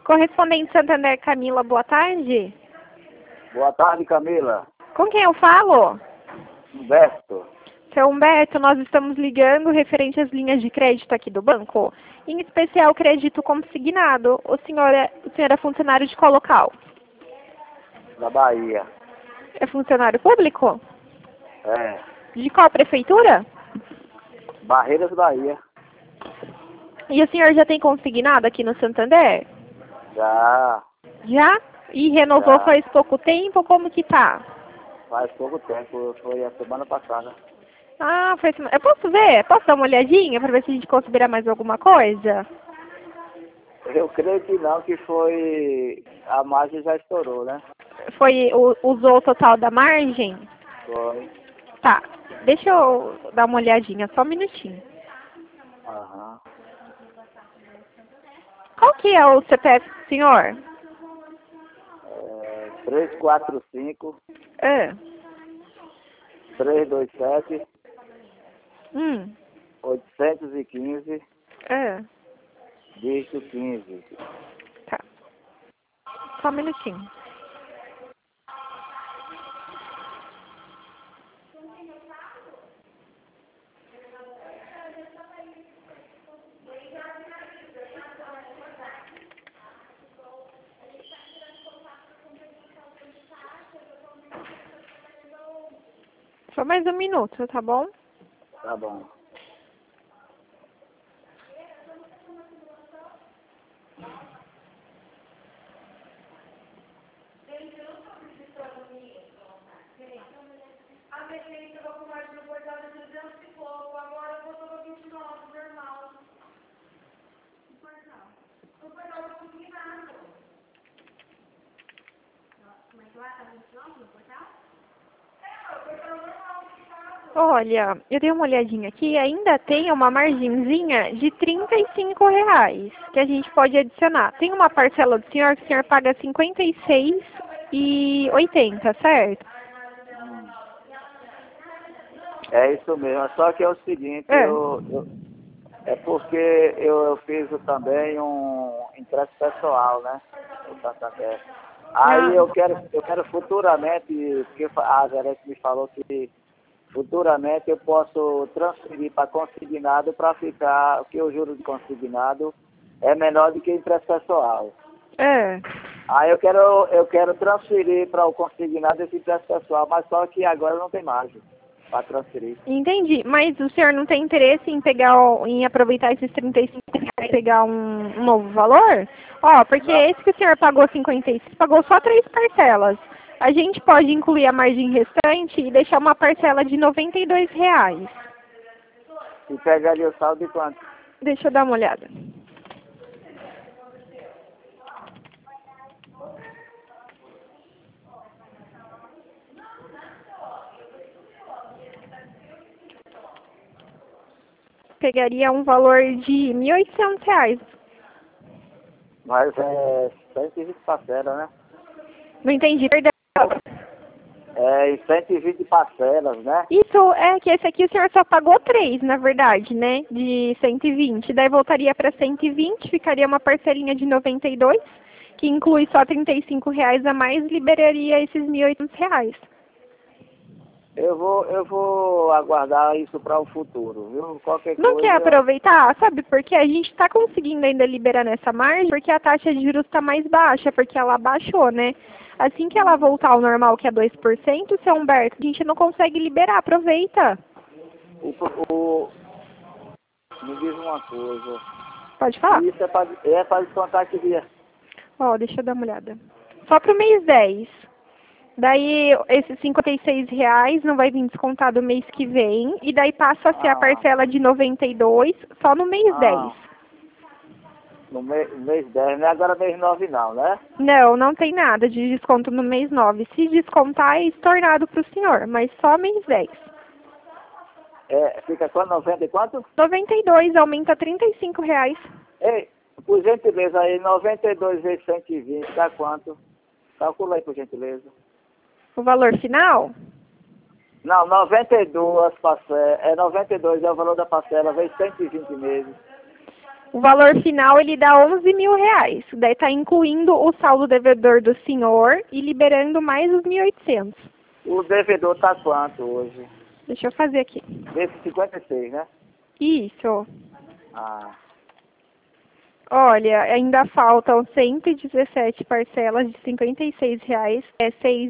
Correspondente Santander Camila, boa tarde. Boa tarde, Camila. Com quem eu falo? Humberto. Seu Humberto, nós estamos ligando referente às linhas de crédito aqui do banco, em especial crédito consignado. O senhor é funcionário de qual local? Da Bahia. É funcionário público? É. De qual prefeitura? Barreiras, Bahia. E o senhor já tem consignado aqui no Santander? Já. Já? E renovou Já. faz pouco tempo? Como que tá? Faz pouco tempo. Foi a semana passada. Ah, foi semana... Eu posso ver? Posso dar uma olhadinha para ver se a gente considera mais alguma coisa? Eu creio que não, que foi... A margem já estourou, né? Usou o total da margem? Foi. Tá. Deixa eu dar uma olhadinha, só um minutinho. Aham. Qual que é o CPF do senhor? 345 Ah. 327 Hum. 815 Ah. dígito 15. Tá. Só um minutinho. Só mais um minuto, tá bom? Tá bom. Olha, eu dei uma olhadinha aqui, ainda tem uma margenzinha de R$ 35 que a gente pode adicionar. Tem uma parcela do senhor que o senhor paga R$ 56,80, certo? É isso mesmo. Só que é o seguinte, É. é porque eu fiz também um empréstimo pessoal, né? No Santander. Aí Ah. eu quero futuramente, porque a gerente me falou que futuramente eu posso transferir para consignado para ficar, porque o juro de consignado é menor do que empréstimo pessoal. É. Aí eu quero transferir para o consignado esse empréstimo pessoal, mas só que agora não tem margem para transferir. Entendi, mas o senhor não tem interesse em em aproveitar esses R$ 35 e pegar um novo valor? Ó, porque Não. esse que o senhor pagou 56, pagou só 3 parcelas. A gente pode incluir a margem restante e deixar uma parcela de R$ 92. E pegaria o saldo de quanto? Deixa eu dar uma olhada. Pegaria um valor de R$ 1.800. Mas é 120 parcelas, né? Não entendi, perdão. É em 120 parcelas, né? Isso é que esse aqui o senhor só pagou 3, na verdade, né? De 120. Daí voltaria para 120, ficaria uma parcelinha de 92, que inclui só R$ 35 a mais, liberaria esses R$ 1.800. Eu vou aguardar isso para o futuro, viu? Qualquer Não quer coisa, aproveitar? Sabe por quê? A gente está conseguindo ainda liberar nessa margem porque a taxa de juros está mais baixa, porque ela baixou, né? Assim que ela voltar ao normal, que é 2%, seu Humberto, a gente não consegue liberar. Aproveita. me diz uma coisa. Pode falar. Isso é para descontar que dia? Ó, deixa eu dar uma olhada. Só pro mês 10. Daí, esses R$ 56 não vai vir descontado mês que vem. E daí passa a ser a Ah, parcela de 92 só no mês 10. no mês 10, né? Agora mês 9 não, né? Não, não tem nada de desconto no mês 9. Se descontar, é estornado pro senhor, mas só mês 10. É, fica quanto? 90 e quanto? 92 aumenta R$ 35. Ei, por gentileza aí, 92 vezes 120 dá quanto? Calcula aí, por gentileza. O valor final? Não, 92 parcelas, 92 é o valor da parcela, vezes 120 meses. O valor final ele dá 11 mil reais. Daí está incluindo o saldo devedor do senhor e liberando mais os 1.800. O devedor tá quanto hoje? Deixa eu fazer aqui. Desse 56, né? Isso. Ah, Olha, ainda faltam 117 parcelas de R$ 56,00, é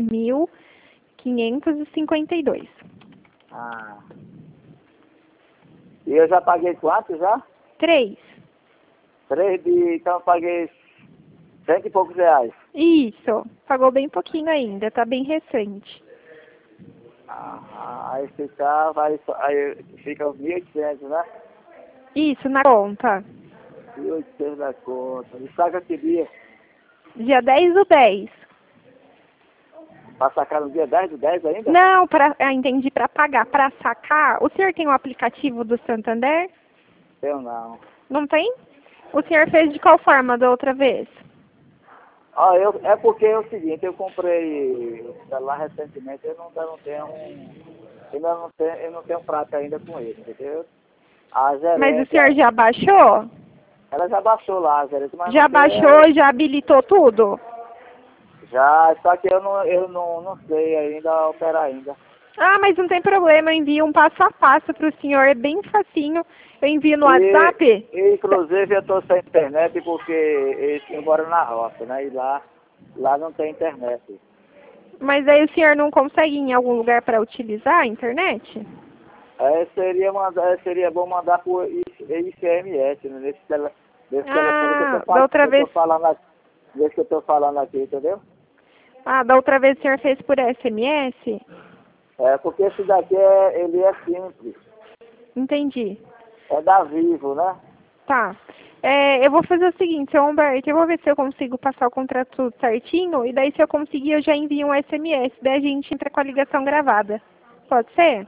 6.552. ah. E eu já paguei quanto já? 3. Então eu paguei 100 e poucos reais. Isso. Pagou bem pouquinho ainda, tá bem recente. Aí fica, aí fica os 1.800, né? Isso, na conta. 1.800 da conta. E saca que dia? Dia 10/10. Pra sacar no dia 10 do 10 ainda? Não, entendi, para pagar. Para sacar, o senhor tem o aplicativo do Santander? Eu não. Não tem? O senhor fez de qual forma da outra vez? É porque é o seguinte, eu comprei o celular recentemente, eu não tenho prática ainda com ele, entendeu? A gerente, Mas o senhor já baixou? ela já baixou lá, a gerente, mas Já não sei, baixou, já habilitou tudo? já, só que eu não sei ainda operar ainda. Ah, mas não tem problema, eu envio um passo a passo para o senhor, é bem facinho. Eu envio no WhatsApp. Inclusive eu estou sem internet porque eu moro na roça, né? E lá não tem internet. Mas aí o senhor não consegue ir em algum lugar para utilizar a internet? Seria bom mandar por ICMS, né? Nesse telefone Da outra vez... desse que eu estou falando aqui, entendeu? Ah, da outra vez o senhor fez por SMS? É, porque esse daqui ele é simples. Entendi. É da Vivo, né? Tá. Eu vou fazer o seguinte, seu Humberto, eu vou ver se eu consigo passar o contrato tudo certinho, e daí se eu conseguir eu já envio um SMS, daí a gente entra com a ligação gravada. Pode ser?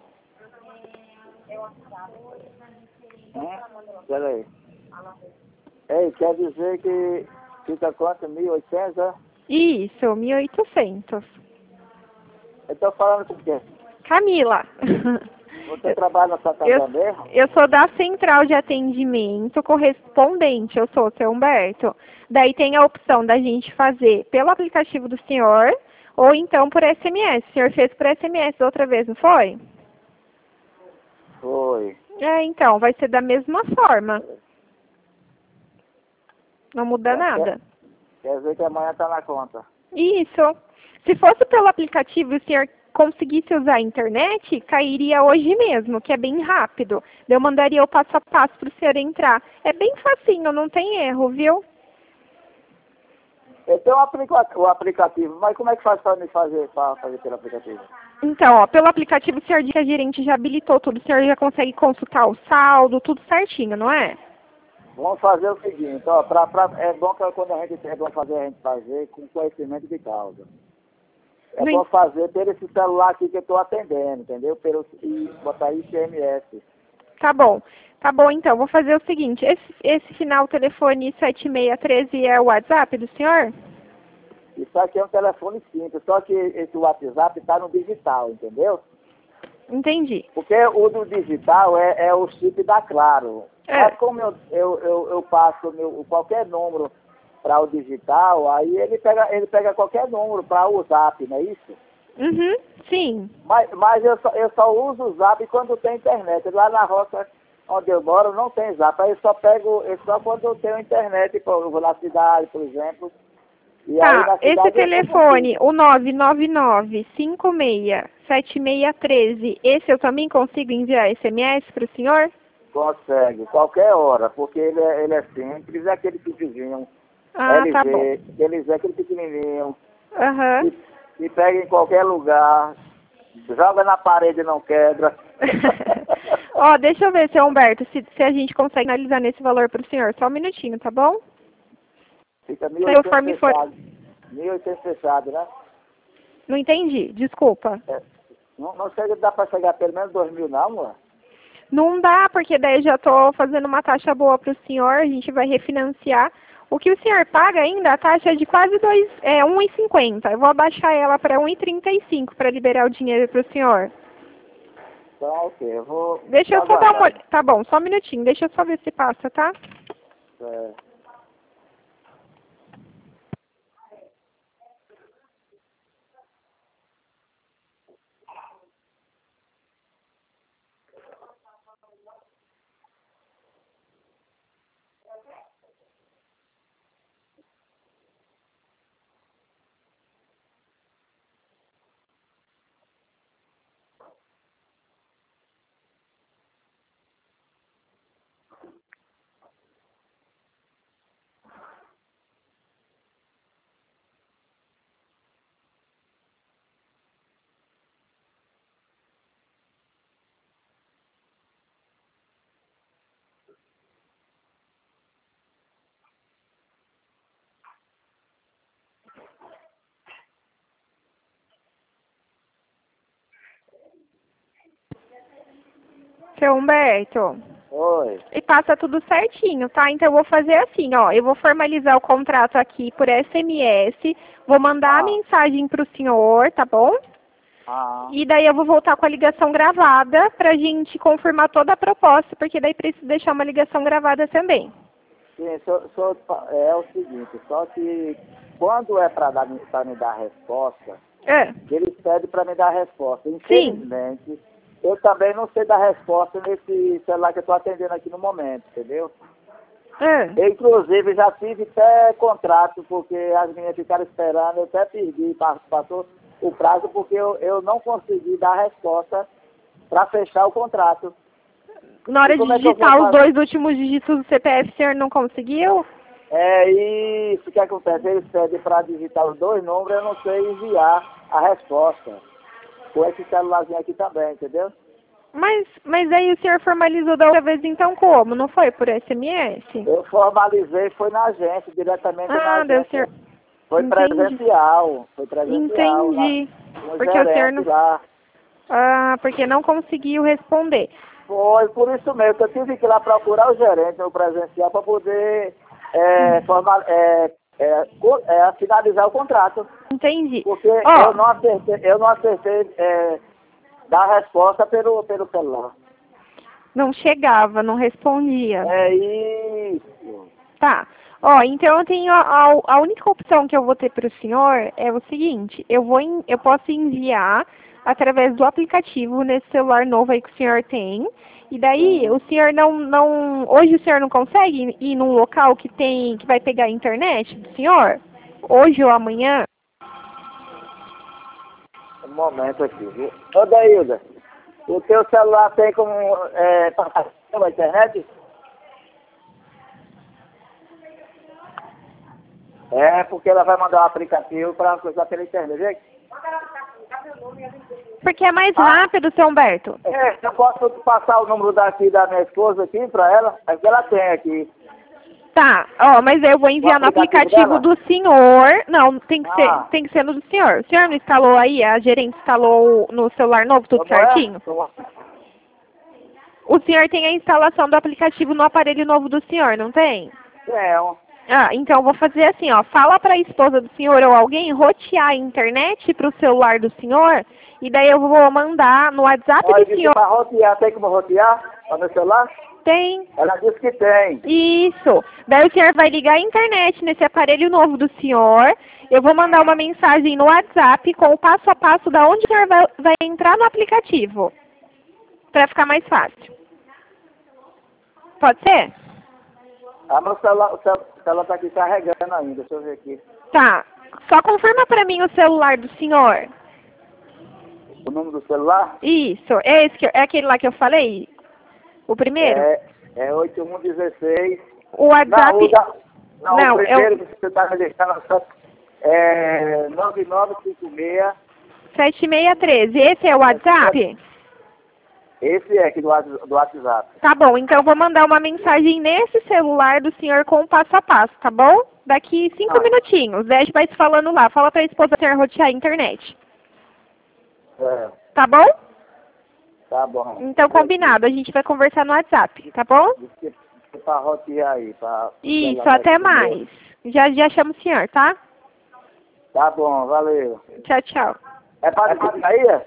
Peraí. Ei, quer dizer que fica quanto? 1.800, é? Isso, 1.800. Eu estou falando com quem? Camila. Você trabalha na Santander? Eu sou da central de atendimento correspondente, eu sou, seu Humberto. Daí tem a opção da gente fazer pelo aplicativo do senhor ou então por SMS. O senhor fez por SMS outra vez, não foi? Foi. Então, vai ser da mesma forma. Não muda nada. Quer dizer que amanhã está na conta. Isso. Se fosse pelo aplicativo e o senhor conseguisse usar a internet, cairia hoje mesmo, que é bem rápido. Eu mandaria o passo a passo para o senhor entrar. É bem facinho, não tem erro, viu? Eu tenho o aplicativo, mas como é que faz para fazer pelo aplicativo? Então, ó, pelo aplicativo o senhor diz que a gerente já habilitou tudo, o senhor já consegue consultar o saldo, tudo certinho, não é? Vamos fazer o seguinte, ó, é bom que quando a gente a gente fazer com conhecimento de causa. É bom fazer pelo esse celular aqui que eu estou atendendo, entendeu? E botar ICMS. Tá bom então, vou fazer o seguinte, esse final telefone 7613 é o WhatsApp do senhor? Isso aqui é um telefone simples, só que esse WhatsApp está no digital, entendeu? Entendi. Porque o do digital é o chip da Claro. Mas como eu passo qualquer número para o digital, aí ele pega qualquer número para o Zap, não é isso? Uhum, sim. Mas eu só uso o Zap quando tem internet. Lá na roça onde eu moro não tem Zap. Aí só quando eu tenho internet, eu vou na cidade, por exemplo. E aí, na cidade, esse telefone, o 999-56-7613, esse eu também consigo enviar SMS para o senhor? Consegue, qualquer hora, porque ele é simples, é aquele simplesinho. LG, tá bom. eles é aquele pequenininho. Aham. E pega em qualquer lugar, joga na parede e não quebra. Ó, deixa eu ver, seu Humberto, se a gente consegue analisar nesse valor para o senhor. Só um minutinho, tá bom? Fica 1.800 fechado. 1.800 fechado, né? Não entendi, desculpa. Não dá para chegar pelo menos 2.000 não, amor? Não dá, porque daí eu já estou fazendo uma taxa boa para o senhor, a gente vai refinanciar. O que o senhor paga ainda, a taxa é de quase 1,50. Eu vou abaixar ela para 1,35 para liberar o dinheiro para o senhor. Então, ok, eu vou... Deixa eu só dar uma olhada. Tá bom, só um minutinho, deixa eu só ver se passa, tá? É. Seu Humberto. Oi. E passa tudo certinho, tá? Então eu vou fazer assim, ó. Eu vou formalizar o contrato aqui por SMS, vou mandar a mensagem pro senhor, tá bom? E daí eu vou voltar com a ligação gravada pra gente confirmar toda a proposta, porque daí precisa deixar uma ligação gravada também. Sim, é o seguinte, só que quando é para me dar a resposta, eles pedem para me dar a resposta. Infelizmente, eu também não sei dar resposta nesse celular que eu estou atendendo aqui no momento, entendeu? Eu, inclusive, já tive até contrato, porque as meninas ficaram esperando, eu até perdi, passou o prazo, porque eu não consegui dar a resposta para fechar o contrato. Na hora de digitar os 2 últimos dígitos do CPF, o senhor não conseguiu? É isso que acontece, eles pedem para digitar os 2 números, eu não sei enviar a resposta. Com esse celularzinho aqui também, entendeu? Mas aí o senhor formalizou da outra vez então como? Não foi por SMS? Eu formalizei, foi na agência, diretamente na agência. Senhor... Foi presencial. Foi presencial. Entendi. Porque o senhor não... lá. Porque não conseguiu responder. Foi por isso mesmo que eu tive que ir lá procurar o gerente no presencial para poder finalizar o contrato. Entendi. Porque eu não acertei dar a resposta pelo celular. Não chegava, não respondia. É isso. Tá. Então eu tenho a única opção que eu vou ter para o senhor é o seguinte, eu posso enviar através do aplicativo nesse celular novo aí que o senhor tem. E daí o senhor hoje o senhor não consegue ir num local que vai pegar a internet do senhor? Hoje ou amanhã? Um momento aqui, viu? Ô Daílda, o teu celular tem como passar pela internet? É, porque ela vai mandar um aplicativo para coisar pela internet, viu? Porque é mais rápido, seu Humberto. Eu posso passar o número daqui da minha esposa aqui para ela? É que ela tem aqui. Tá, mas eu vou enviar no aplicativo do senhor. Não, tem que ser no do senhor. O senhor não instalou aí? A gerente instalou no celular novo, tudo certinho? O senhor tem a instalação do aplicativo no aparelho novo do senhor, não tem? Tenho. Então eu vou fazer assim, ó. Fala para a esposa do senhor ou alguém rotear a internet para o celular do senhor. E daí eu vou mandar no WhatsApp do senhor. Para rotear, tem como rotear no meu celular? Tem. Ela disse que tem. Isso. Daí o senhor vai ligar a internet nesse aparelho novo do senhor. Eu vou mandar uma mensagem no WhatsApp com o passo a passo da onde o senhor vai entrar no aplicativo. Para ficar mais fácil. Pode ser? Meu celular está aqui carregando ainda, deixa eu ver aqui. Tá. Só confirma para mim o celular do senhor. O número do celular? Isso. É aquele lá que eu falei? O primeiro? É 8116. O WhatsApp... Não, o primeiro que você está me deixando é 9956... 7613. Esse é o WhatsApp? Esse é aqui do WhatsApp. Tá bom, então eu vou mandar uma mensagem nesse celular do senhor com o passo a passo, tá bom? Daqui 5 minutinhos. Deixa vai se falando lá. Fala pra esposa ter rotear a internet. Tá bom? Tá bom. Então combinado, a gente vai conversar no WhatsApp, tá bom? Pra rotear aí. Isso, até mais. Já chamo o senhor, tá? Tá bom, valeu. Tchau, tchau. É para aí?